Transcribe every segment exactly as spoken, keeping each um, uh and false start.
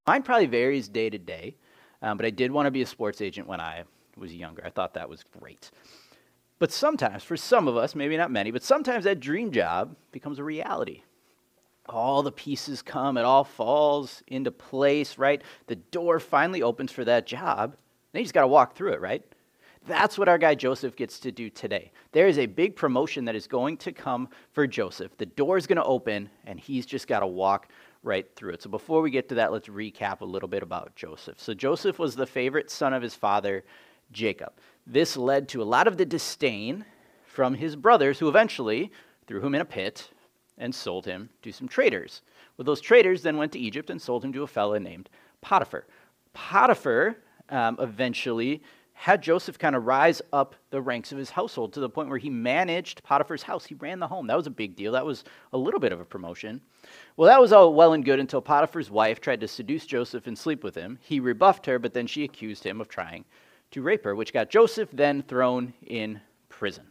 Mine probably varies day to day, um, but I did want to be a sports agent when I was younger. I thought that was great. But sometimes, for some of us, maybe not many, but sometimes that dream job becomes a reality. All the pieces come, it all falls into place, right? The door finally opens for that job, then you just got to walk through it, right? That's what our guy Joseph gets to do today. There is a big promotion that is going to come for Joseph. The door is going to open, and he's just got to walk right through it. So before we get to that, let's recap a little bit about Joseph. So Joseph was the favorite son of his father, Jacob. This led to a lot of the disdain from his brothers, who eventually threw him in a pit and sold him to some traders. Well, those traders then went to Egypt and sold him to a fellow named Potiphar. Potiphar um, eventually had Joseph kind of rise up the ranks of his household to the point where he managed Potiphar's house. He ran the home. That was a big deal. That was a little bit of a promotion. Well, that was all well and good until Potiphar's wife tried to seduce Joseph and sleep with him. He rebuffed her, but then she accused him of trying to rape her, which got Joseph then thrown in prison.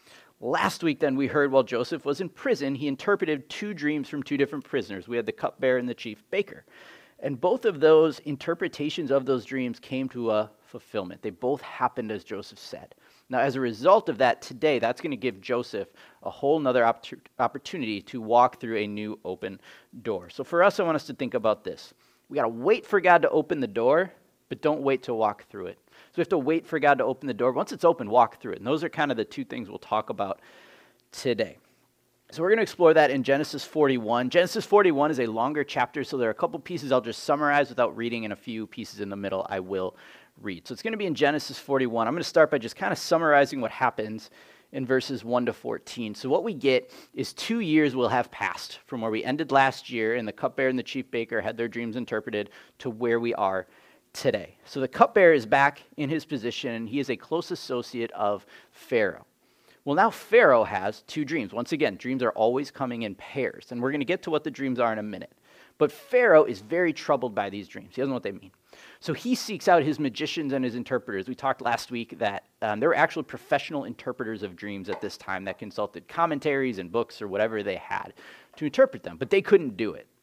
Last week, then, we heard while Joseph was in prison, he interpreted two dreams from two different prisoners. We had the cupbearer and the chief baker. And both of those interpretations of those dreams came to a fulfillment. They both happened as Joseph said. Now, as a result of that, today, that's going to give Joseph a whole nother op- opportunity to walk through a new open door. So for us, I want us to think about this. We got to wait for God to open the door, but don't wait to walk through it. So we have to wait for God to open the door. Once it's open, walk through it. And those are kind of the two things we'll talk about today. So we're going to explore that in Genesis forty-one. Genesis forty-one is a longer chapter, so there are a couple pieces I'll just summarize without reading, and a few pieces in the middle I will read. So it's going to be in Genesis forty-one. I'm going to start by just kind of summarizing what happens in verses one to fourteen. So what we get is two years will have passed from where we ended last year, and the cupbearer and the chief baker had their dreams interpreted, to where we are today. So the cupbearer is back in his position, and he is a close associate of Pharaoh. Well, now Pharaoh has two dreams. Once again, dreams are always coming in pairs, and we're going to get to what the dreams are in a minute. But Pharaoh is very troubled by these dreams. He doesn't know what they mean. So he seeks out his magicians and his interpreters. We talked last week that um, there were actual professional interpreters of dreams at this time that consulted commentaries and books or whatever they had to interpret them, but they couldn't do it.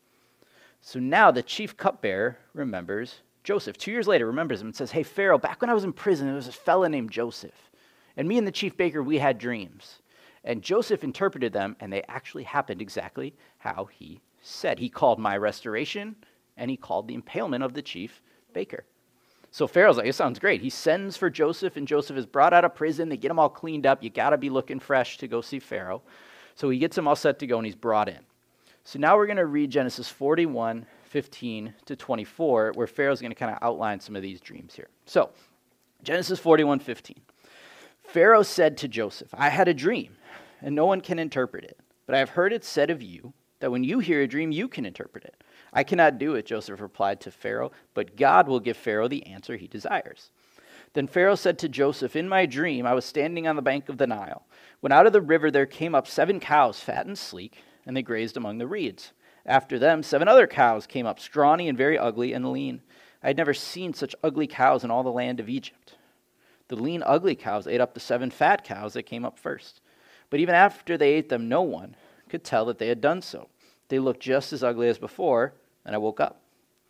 So now the chief cupbearer remembers Joseph. Two years later, remembers him and says, "Hey, Pharaoh, back when I was in prison, there was this fella named Joseph. And me and the chief baker, we had dreams. And Joseph interpreted them, and they actually happened exactly how he said. He called my restoration, and he called the impalement of the chief baker." So Pharaoh's like, it sounds great. He sends for Joseph, and Joseph is brought out of prison. They get him all cleaned up. You got to be looking fresh to go see Pharaoh. So he gets him all set to go, and he's brought in. So now we're going to read Genesis forty-one, fifteen to twenty-four, where Pharaoh's going to kind of outline some of these dreams here. So, Genesis forty-one, fifteen. Pharaoh said to Joseph, "I had a dream, and no one can interpret it. But I have heard it said of you that when you hear a dream, you can interpret it." "I cannot do it," Joseph replied to Pharaoh, "but God will give Pharaoh the answer he desires." Then Pharaoh said to Joseph, "In my dream, I was standing on the bank of the Nile, when out of the river there came up seven cows, fat and sleek, and they grazed among the reeds. After them, seven other cows came up, scrawny and very ugly and lean. I had never seen such ugly cows in all the land of Egypt. The lean, ugly cows ate up the seven fat cows that came up first. But even after they ate them, no one could tell that they had done so. They looked just as ugly as before, and I woke up.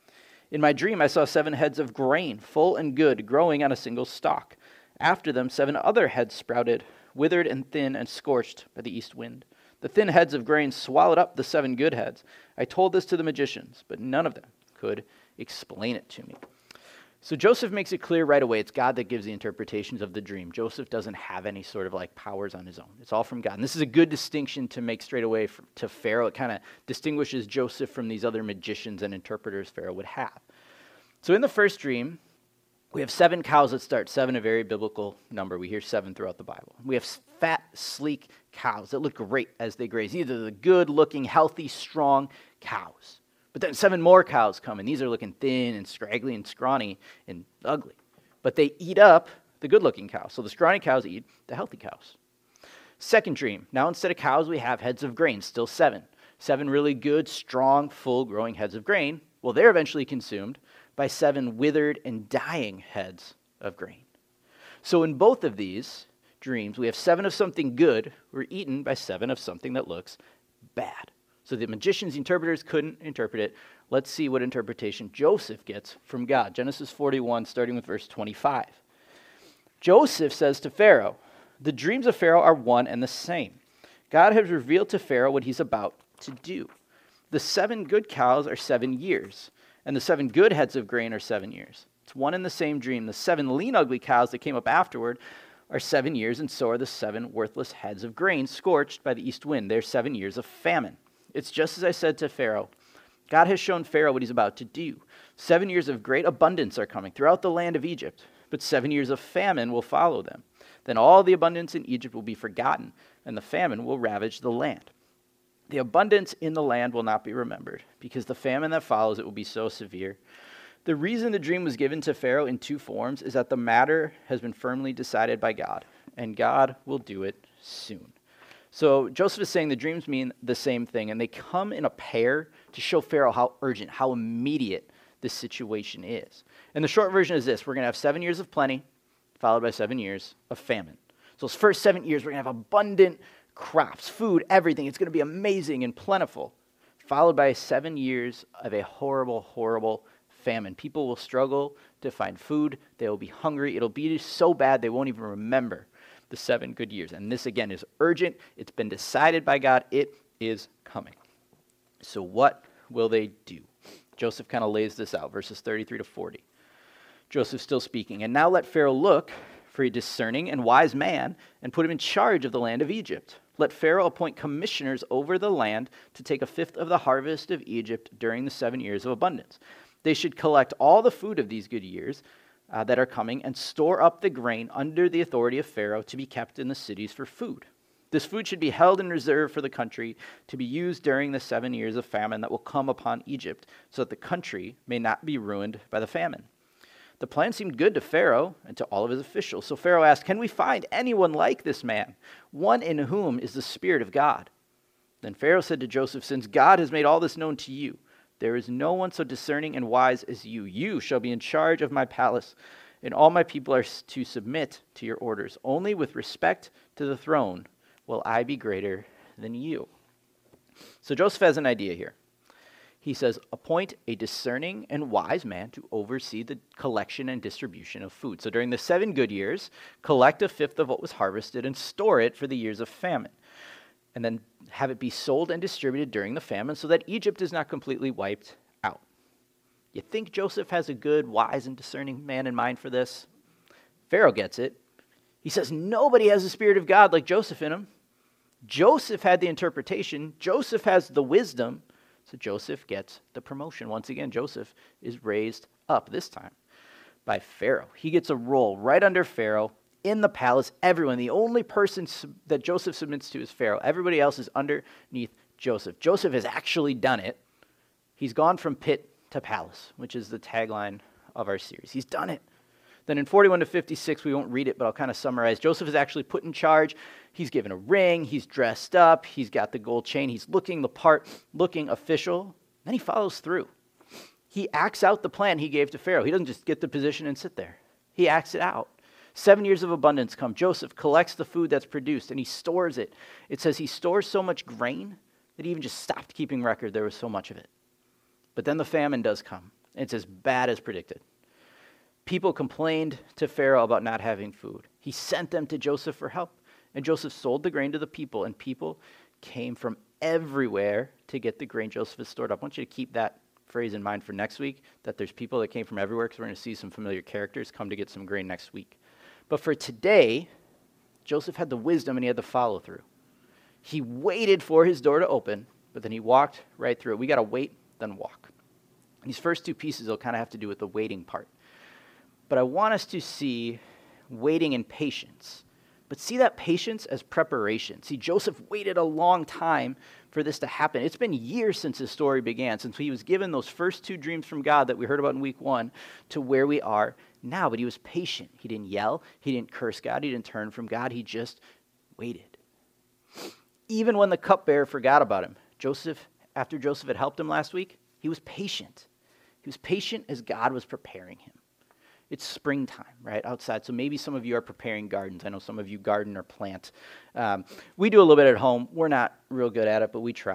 In my dream, I saw seven heads of grain, full and good, growing on a single stalk. After them, seven other heads sprouted, withered and thin and scorched by the east wind. The thin heads of grain swallowed up the seven good heads. I told this to the magicians, but none of them could explain it to me." So Joseph makes it clear right away it's God that gives the interpretations of the dream. Joseph doesn't have any sort of like powers on his own. It's all from God. And this is a good distinction to make straight away for, to Pharaoh. It kind of distinguishes Joseph from these other magicians and interpreters Pharaoh would have. So in the first dream, we have seven cows that start. Seven, a very biblical number. We hear seven throughout the Bible. We have fat, sleek cows that look great as they graze. These are the good-looking, healthy, strong cows. But then seven more cows come, and these are looking thin and scraggly and scrawny and ugly. But they eat up the good-looking cows. So the scrawny cows eat the healthy cows. Second dream. Now instead of cows, we have heads of grain, still seven. Seven really good, strong, full-growing heads of grain. Well, they're eventually consumed by seven withered and dying heads of grain. So in both of these dreams, we have seven of something good were eaten by seven of something that looks bad. So the magicians, the interpreters couldn't interpret it. Let's see what interpretation Joseph gets from God. Genesis forty-one, starting with verse twenty-five. Joseph says to Pharaoh, "The dreams of Pharaoh are one and the same. God has revealed to Pharaoh what he's about to do. The seven good cows are seven years, and the seven good heads of grain are seven years. It's one and the same dream. The seven lean, ugly cows that came up afterward are seven years, and so are the seven worthless heads of grain scorched by the east wind. They're seven years of famine. It's just as I said to Pharaoh. God has shown Pharaoh what he's about to do. Seven years of great abundance are coming throughout the land of Egypt, but seven years of famine will follow them. Then all the abundance in Egypt will be forgotten, and the famine will ravage the land. The abundance in the land will not be remembered, because the famine that follows it will be so severe. The reason the dream was given to Pharaoh in two forms is that the matter has been firmly decided by God, and God will do it soon." So Joseph is saying the dreams mean the same thing, and they come in a pair to show Pharaoh how urgent, how immediate this situation is. And the short version is this: we're going to have seven years of plenty, followed by seven years of famine. So those first seven years, we're going to have abundant crops, food, everything. It's going to be amazing and plentiful, followed by seven years of a horrible, horrible famine. People will struggle to find food. They will be hungry. It'll be so bad they won't even remember the seven good years. And this, again, is urgent. It's been decided by God. It is coming. So what will they do? Joseph kind of lays this out, verses thirty-three to forty. Joseph still speaking. "And now let Pharaoh look for a discerning and wise man and put him in charge of the land of Egypt. Let Pharaoh appoint commissioners over the land to take a fifth of the harvest of Egypt during the seven years of abundance. They should collect all the food of these good years uh, that are coming and store up the grain under the authority of Pharaoh to be kept in the cities for food. This food should be held in reserve for the country to be used during the seven years of famine that will come upon Egypt, so that the country may not be ruined by the famine." The plan seemed good to Pharaoh and to all of his officials. So Pharaoh asked, "Can we find anyone like this man, one in whom is the Spirit of God?" Then Pharaoh said to Joseph, "Since God has made all this known to you, there is no one so discerning and wise as you. You shall be in charge of my palace, and all my people are to submit to your orders. Only with respect to the throne will I be greater than you." So Joseph has an idea here. He says, appoint a discerning and wise man to oversee the collection and distribution of food. So during the seven good years, collect a fifth of what was harvested and store it for the years of famine. And then have it be sold and distributed during the famine so that Egypt is not completely wiped out. You think Joseph has a good, wise, and discerning man in mind for this? Pharaoh gets it. He says nobody has the Spirit of God like Joseph in him. Joseph had the interpretation. Joseph has the wisdom. So Joseph gets the promotion. Once again, Joseph is raised up, this time by Pharaoh. He gets a role right under Pharaoh in the palace. Everyone, the only person sub- that Joseph submits to is Pharaoh. Everybody else is underneath Joseph. Joseph has actually done it. He's gone from pit to palace, which is the tagline of our series. He's done it. Then in forty-one to fifty-six, we won't read it, but I'll kind of summarize. Joseph is actually put in charge. He's given a ring. He's dressed up. He's got the gold chain. He's looking the part, looking official. Then he follows through. He acts out the plan he gave to Pharaoh. He doesn't just get the position and sit there. He acts it out. Seven years of abundance come. Joseph collects the food that's produced, and he stores it. It says he stores so much grain that he even just stopped keeping record. There was so much of it. But then the famine does come. It's as bad as predicted. People complained to Pharaoh about not having food. He sent them to Joseph for help. And Joseph sold the grain to the people, and people came from everywhere to get the grain Joseph has stored up. I want you to keep that phrase in mind for next week, that there's people that came from everywhere, because we're going to see some familiar characters come to get some grain next week. But for today, Joseph had the wisdom and he had the follow through. He waited for his door to open, but then he walked right through it. We got to wait, then walk. These first two pieces will kind of have to do with the waiting part. But I want us to see waiting and patience. But see that patience as preparation. See, Joseph waited a long time for this to happen. It's been years since his story began, since he was given those first two dreams from God that we heard about in week one to where we are now. But he was patient. He didn't yell. He didn't curse God. He didn't turn from God. He just waited. Even when the cupbearer forgot about him, Joseph, after Joseph had helped him last week, he was patient. He was patient as God was preparing him. It's springtime, right, outside. So maybe some of you are preparing gardens. I know some of you garden or plant. Um, we do a little bit at home. We're not real good at it, but we try.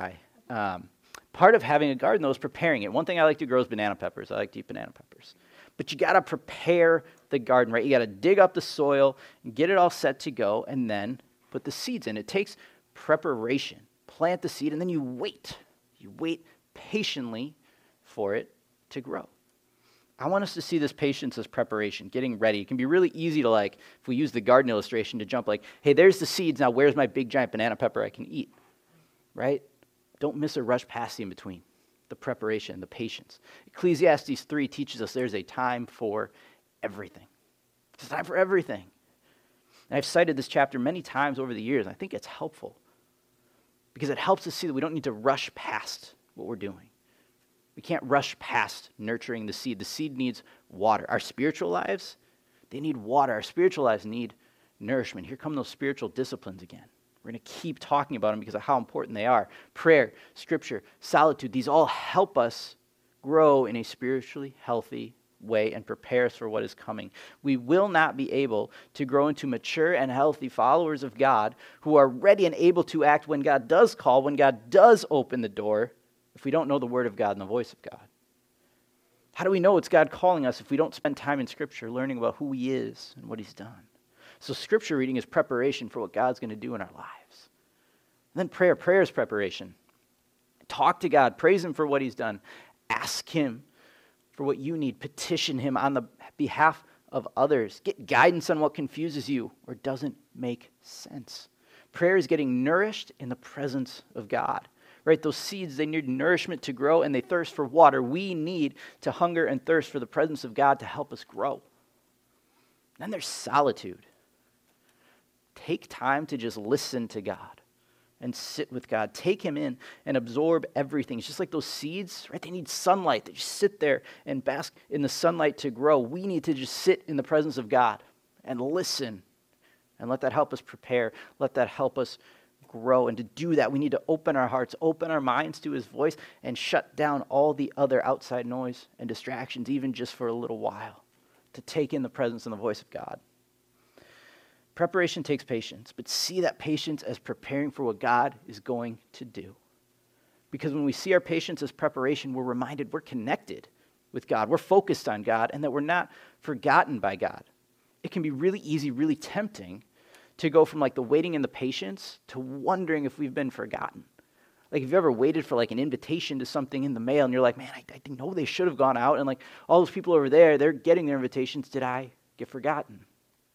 Um, part of having a garden, though, is preparing it. One thing I like to grow is banana peppers. I like to eat banana peppers. But you got to prepare the garden, right? You got to dig up the soil and get it all set to go, and then put the seeds in. It takes preparation. Plant the seed, and then you wait. You wait patiently for it to grow. I want us to see this patience as preparation, getting ready. It can be really easy to, like, if we use the garden illustration, to jump like, hey, there's the seeds. Now where's my big giant banana pepper I can eat, right? Don't miss or rush past the in-between, the preparation, the patience. Ecclesiastes three teaches us there's a time for everything. It's a time for everything. And I've cited this chapter many times over the years, and I think it's helpful because it helps us see that we don't need to rush past what we're doing. We can't rush past nurturing the seed. The seed needs water. Our spiritual lives, they need water. Our spiritual lives need nourishment. Here come those spiritual disciplines again. We're going to keep talking about them because of how important they are. Prayer, scripture, solitude, these all help us grow in a spiritually healthy way and prepare us for what is coming. We will not be able to grow into mature and healthy followers of God who are ready and able to act when God does call, when God does open the door, if we don't know the word of God and the voice of God. How do we know it's God calling us if we don't spend time in Scripture learning about who He is and what He's done? So Scripture reading is preparation for what God's going to do in our lives. And then prayer. Prayer is preparation. Talk to God. Praise Him for what He's done. Ask Him for what you need. Petition Him on the behalf of others. Get guidance on what confuses you or doesn't make sense. Prayer is getting nourished in the presence of God. Right, those seeds, they need nourishment to grow, and they thirst for water. We need to hunger and thirst for the presence of God to help us grow. Then there's solitude. Take time to just listen to God and sit with God. Take Him in and absorb everything. It's just like those seeds, right? They need sunlight. They just sit there and bask in the sunlight to grow. We need to just sit in the presence of God and listen and let that help us prepare. Let that help us grow. And to do that, we need to open our hearts, open our minds to His voice, and shut down all the other outside noise and distractions, even just for a little while, to take in the presence and the voice of God. Preparation takes patience, but see that patience as preparing for what God is going to do. Because when we see our patience as preparation, we're reminded we're connected with God. We're focused on God, and that we're not forgotten by God. It can be really easy, really tempting to go from like the waiting and the patience to wondering if we've been forgotten. Like, if you ever waited for like an invitation to something in the mail and you're like, man, I, I didn't know they should have gone out, and like all those people over there, they're getting their invitations. Did I get forgotten?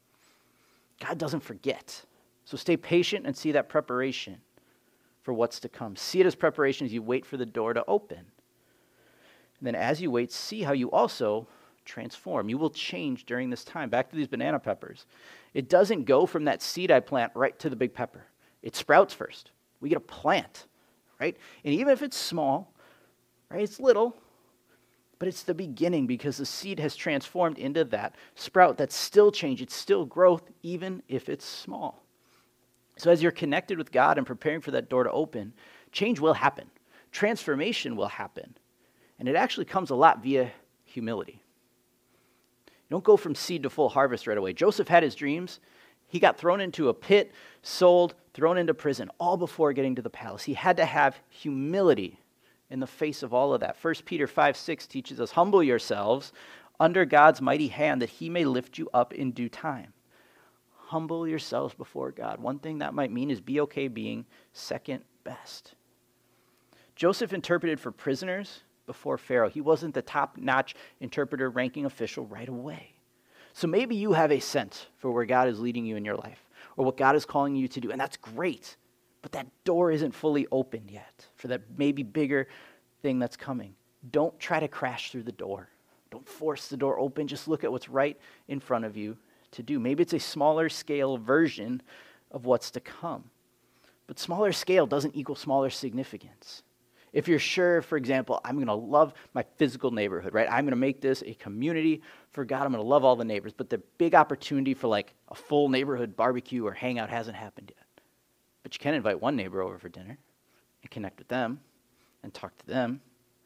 God doesn't forget. So stay patient and see that preparation for what's to come. See it as preparation as you wait for the door to open. And then as you wait, see how you also transform. You will change during this time. Back to these banana peppers. It doesn't go from that seed I plant right to the big pepper. It sprouts first. We get a plant, right? And even if it's small, right, it's little, but it's the beginning because the seed has transformed into that sprout that's still change. It's still growth, even if it's small. So as you're connected with God and preparing for that door to open, change will happen. Transformation will happen. And it actually comes a lot via humility. You don't go from seed to full harvest right away. Joseph had his dreams. He got thrown into a pit, sold, thrown into prison, all before getting to the palace. He had to have humility in the face of all of that. First Peter five six teaches us, humble yourselves under God's mighty hand that He may lift you up in due time. Humble yourselves before God. One thing that might mean is be okay being second best. Joseph interpreted for prisoners before Pharaoh. He wasn't the top-notch interpreter, ranking official right away. So maybe you have a sense for where God is leading you in your life or what God is calling you to do, and that's great, but that door isn't fully opened yet for that maybe bigger thing that's coming. Don't try to crash through the door. Don't force the door open. Just look at what's right in front of you to do. Maybe it's a smaller scale version of what's to come, but smaller scale doesn't equal smaller significance. If you're sure, for example, I'm going to love my physical neighborhood, right? I'm going to make this a community for God. I'm going to love all the neighbors. But the big opportunity for like a full neighborhood barbecue or hangout hasn't happened yet. But you can invite one neighbor over for dinner and connect with them and talk to them.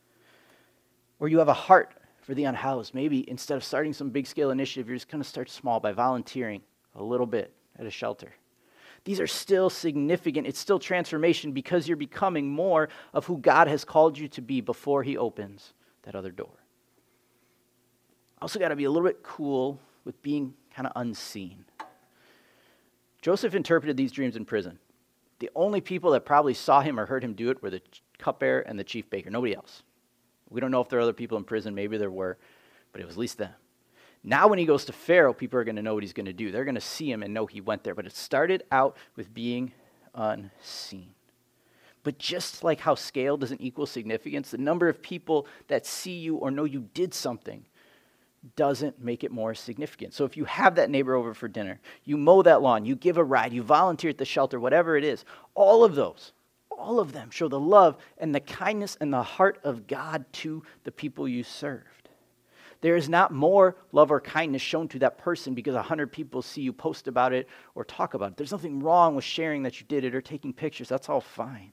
Or you have a heart for the unhoused. Maybe instead of starting some big scale initiative, you're just going to start small by volunteering a little bit at a shelter. These are still significant. It's still transformation because you're becoming more of who God has called you to be before he opens that other door. Also got to be a little bit cool with being kind of unseen. Joseph interpreted these dreams in prison. The only people that probably saw him or heard him do it were the cupbearer and the chief baker, nobody else. We don't know if there are other people in prison, maybe there were, but it was at least them. Now when he goes to Pharaoh, people are going to know what he's going to do. They're going to see him and know he went there. But it started out with being unseen. But just like how scale doesn't equal significance, the number of people that see you or know you did something doesn't make it more significant. So if you have that neighbor over for dinner, you mow that lawn, you give a ride, you volunteer at the shelter, whatever it is, all of those, all of them show the love and the kindness and the heart of God to the people you served. There is not more love or kindness shown to that person because a hundred people see you post about it or talk about it. There's nothing wrong with sharing that you did it or taking pictures. That's all fine.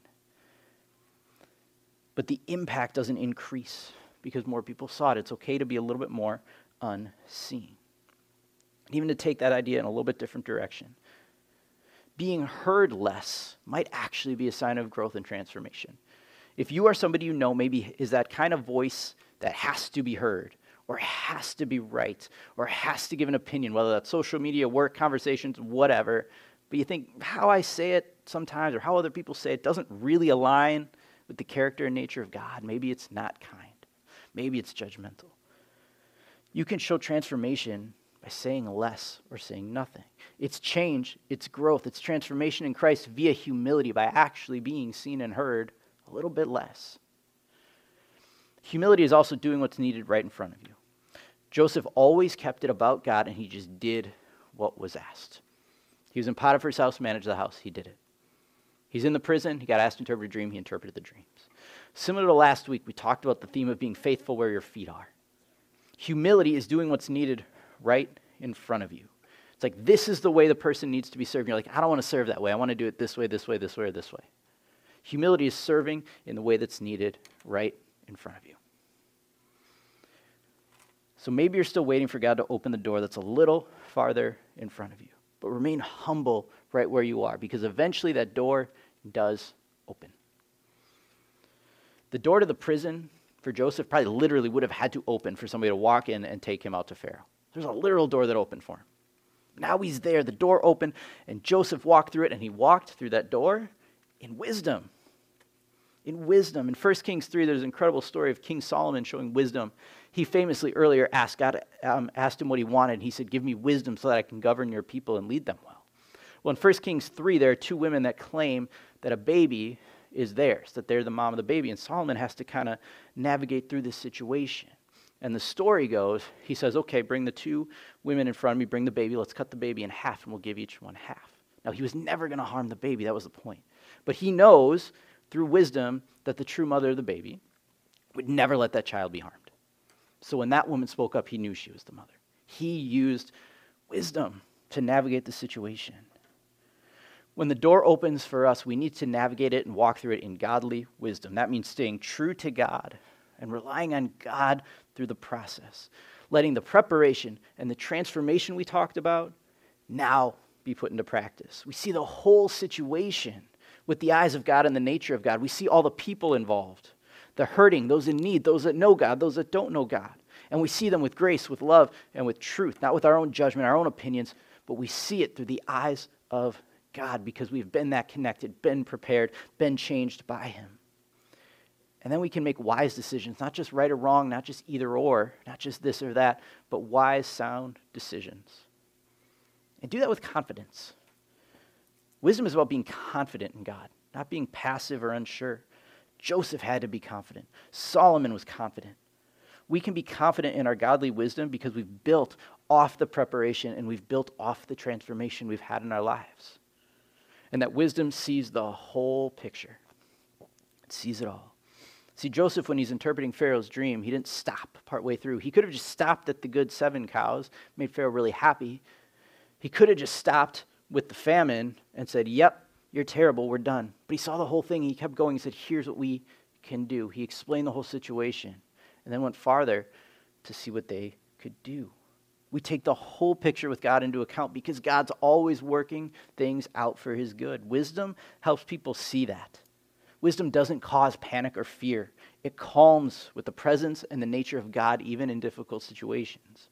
But the impact doesn't increase because more people saw it. It's okay to be a little bit more unseen. And even to take that idea in a little bit different direction. Being heard less might actually be a sign of growth and transformation. If you are somebody you know maybe is that kind of voice that has to be heard, or has to be right, or has to give an opinion, whether that's social media, work, conversations, whatever, but you think how I say it sometimes or how other people say it doesn't really align with the character and nature of God. Maybe it's not kind. Maybe it's judgmental. You can show transformation by saying less or saying nothing. It's change, it's growth, it's transformation in Christ via humility by actually being seen and heard a little bit less. Humility is also doing what's needed right in front of you. Joseph always kept it about God, and he just did what was asked. He was in Potiphar's house, managed the house. He did it. He's in the prison. He got asked to interpret a dream. He interpreted the dreams. Similar to last week, we talked about the theme of being faithful where your feet are. Humility is doing what's needed right in front of you. It's like this is the way the person needs to be served. You're like, I don't want to serve that way. I want to do it this way, this way, this way, or this way. Humility is serving in the way that's needed right in front of you. So maybe you're still waiting for God to open the door that's a little farther in front of you. But remain humble right where you are, because eventually that door does open. The door to the prison for Joseph probably literally would have had to open for somebody to walk in and take him out to Pharaoh. There's a literal door that opened for him. Now he's there, the door opened, and Joseph walked through it, and he walked through that door in wisdom. In wisdom. In First Kings three, there's an incredible story of King Solomon showing wisdom. He famously earlier asked God, um, asked him what he wanted, and he said, give me wisdom so that I can govern your people and lead them well. Well, in First Kings three, there are two women that claim that a baby is theirs, that they're the mom of the baby, and Solomon has to kind of navigate through this situation. And the story goes, he says, okay, bring the two women in front of me, bring the baby, let's cut the baby in half, and we'll give each one half. Now, he was never going to harm the baby, that was the point. But he knows through wisdom that the true mother of the baby would never let that child be harmed. So when that woman spoke up, he knew she was the mother. He used wisdom to navigate the situation. When the door opens for us, we need to navigate it and walk through it in godly wisdom. That means staying true to God and relying on God through the process, letting the preparation and the transformation we talked about now be put into practice. We see the whole situation with the eyes of God and the nature of God. We see all the people involved, the hurting, those in need, those that know God, those that don't know God. And we see them with grace, with love, and with truth, not with our own judgment, our own opinions, but we see it through the eyes of God because we've been that connected, been prepared, been changed by him. And then we can make wise decisions, not just right or wrong, not just either or, not just this or that, but wise, sound decisions. And do that with confidence. Wisdom is about being confident in God, not being passive or unsure. Joseph had to be confident. Solomon was confident. We can be confident in our godly wisdom because we've built off the preparation and we've built off the transformation we've had in our lives. And that wisdom sees the whole picture. It sees it all. See, Joseph, when he's interpreting Pharaoh's dream, he didn't stop partway through. He could have just stopped at the good seven cows, made Pharaoh really happy. He could have just stopped with the famine and said, yep, you're terrible, we're done. But he saw the whole thing. He kept going. He said, here's what we can do. He explained the whole situation and then went farther to see what they could do. We take the whole picture with God into account because God's always working things out for his good. Wisdom helps people see that. Wisdom doesn't cause panic or fear. It calms with the presence and the nature of God even in difficult situations.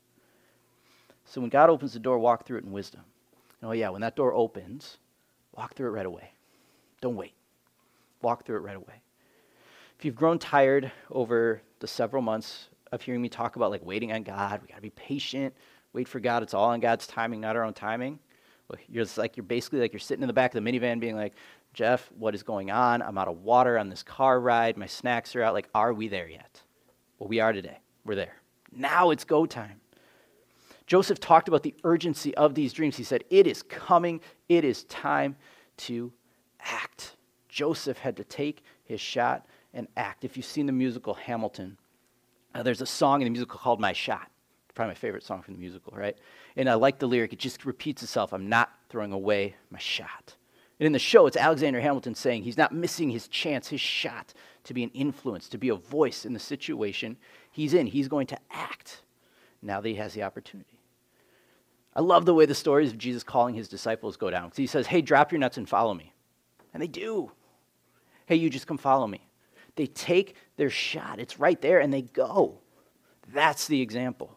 So when God opens the door, walk through it in wisdom. Oh yeah, when that door opens, walk through it right away. Don't wait. Walk through it right away. If you've grown tired over the several months of hearing me talk about like waiting on God, we got to be patient, wait for God. It's all on God's timing, not our own timing. Well, you're just like you're basically like you're sitting in the back of the minivan being like, Jeff, what is going on? I'm out of water on this car ride. My snacks are out. Like, are we there yet? Well, we are today. We're there. Now it's go time. Joseph talked about the urgency of these dreams. He said, it is coming. It is time to act. Joseph had to take his shot and act. If you've seen the musical Hamilton, uh, there's a song in the musical called My Shot. Probably my favorite song from the musical, right? And I like the lyric. It just repeats itself. I'm not throwing away my shot. And in the show, it's Alexander Hamilton saying he's not missing his chance, his shot to be an influence, to be a voice in the situation he's in. He's going to act now that he has the opportunity. I love the way the stories of Jesus calling his disciples go down. Because he says, hey, drop your nets and follow me. And they do. Hey, you just come follow me. They take their shot. It's right there, and they go. That's the example.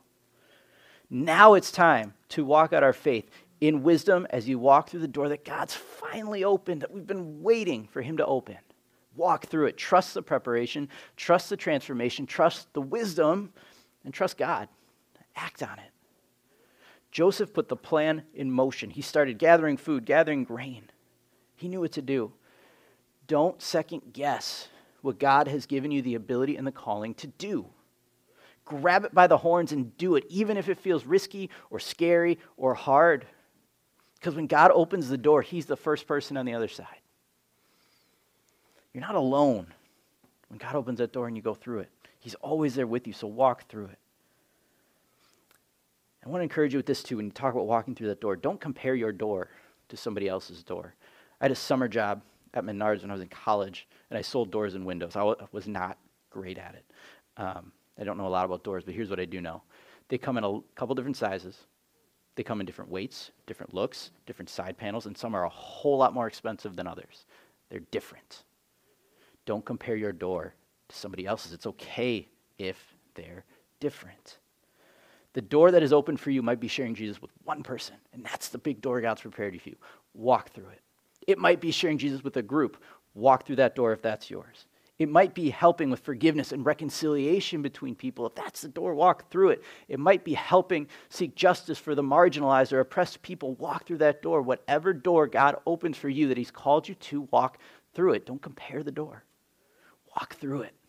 Now it's time to walk out our faith in wisdom as you walk through the door that God's finally opened, that we've been waiting for him to open. Walk through it. Trust the preparation. Trust the transformation. Trust the wisdom. And trust God. Act on it. Joseph put the plan in motion. He started gathering food, gathering grain. He knew what to do. Don't second guess what God has given you the ability and the calling to do. Grab it by the horns and do it, even if it feels risky or scary or hard. Because when God opens the door, he's the first person on the other side. You're not alone when God opens that door and you go through it. He's always there with you, so walk through it. I want to encourage you with this too. When you talk about walking through that door, don't compare your door to somebody else's door. I had a summer job at Menards when I was in college, and I sold doors and windows. I w- was not great at it. Um, I don't know a lot about doors, but here's what I do know. They come in a couple different sizes. They come in different weights, different looks, different side panels, and some are a whole lot more expensive than others. They're different. Don't compare your door to somebody else's. It's okay if they're different. The door that is open for you might be sharing Jesus with one person, and that's the big door God's prepared you for you. Walk through it. It might be sharing Jesus with a group. Walk through that door if that's yours. It might be helping with forgiveness and reconciliation between people. If that's the door, walk through it. It might be helping seek justice for the marginalized or oppressed people. Walk through that door. Whatever door God opens for you that he's called you to, walk through it. Don't compare the door. Walk through it.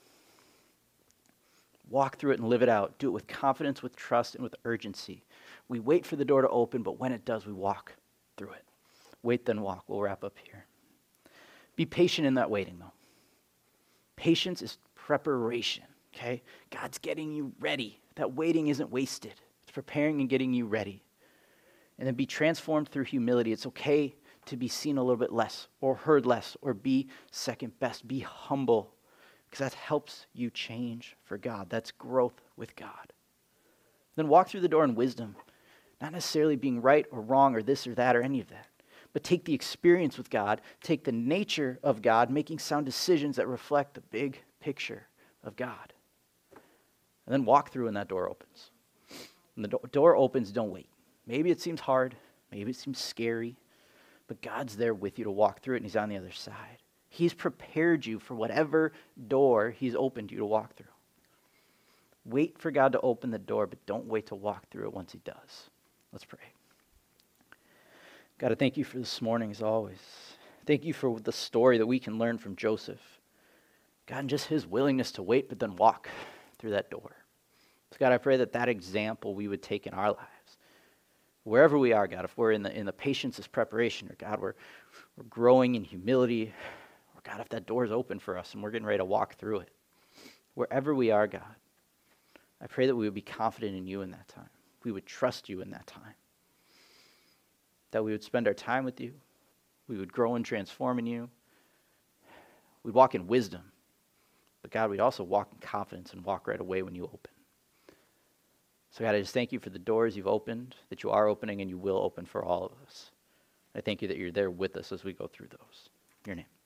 Walk through it and live it out. Do it with confidence, with trust, and with urgency. We wait for the door to open, but when it does, we walk through it. Wait, then walk. We'll wrap up here. Be patient in that waiting, though. Patience is preparation, okay? God's getting you ready. That waiting isn't wasted. It's preparing and getting you ready. And then be transformed through humility. It's okay to be seen a little bit less or heard less or be second best. Be humble because that helps you change for God. That's growth with God. Then walk through the door in wisdom, not necessarily being right or wrong or this or that or any of that. But take the experience with God, take the nature of God, making sound decisions that reflect the big picture of God. And then walk through and that door opens. When the do- door opens, don't wait. Maybe it seems hard, maybe it seems scary, but God's there with you to walk through it and he's on the other side. He's prepared you for whatever door he's opened you to walk through. Wait for God to open the door, but don't wait to walk through it once he does. Let's pray. God, I thank you for this morning as always. Thank you for the story that we can learn from Joseph. God, and just his willingness to wait, but then walk through that door. So God, I pray that that example we would take in our lives. Wherever we are, God, if we're in the in the patience as preparation, or God, we're, we're growing in humility, or God, if that door is open for us and we're getting ready to walk through it. Wherever we are, God, I pray that we would be confident in you in that time. We would trust you in that time. That we would spend our time with you. We would grow and transform in you. We'd walk in wisdom. But God, we'd also walk in confidence and walk right away when you open. So God, I just thank you for the doors you've opened, that you are opening and you will open for all of us. I thank you that you're there with us as we go through those. In your name.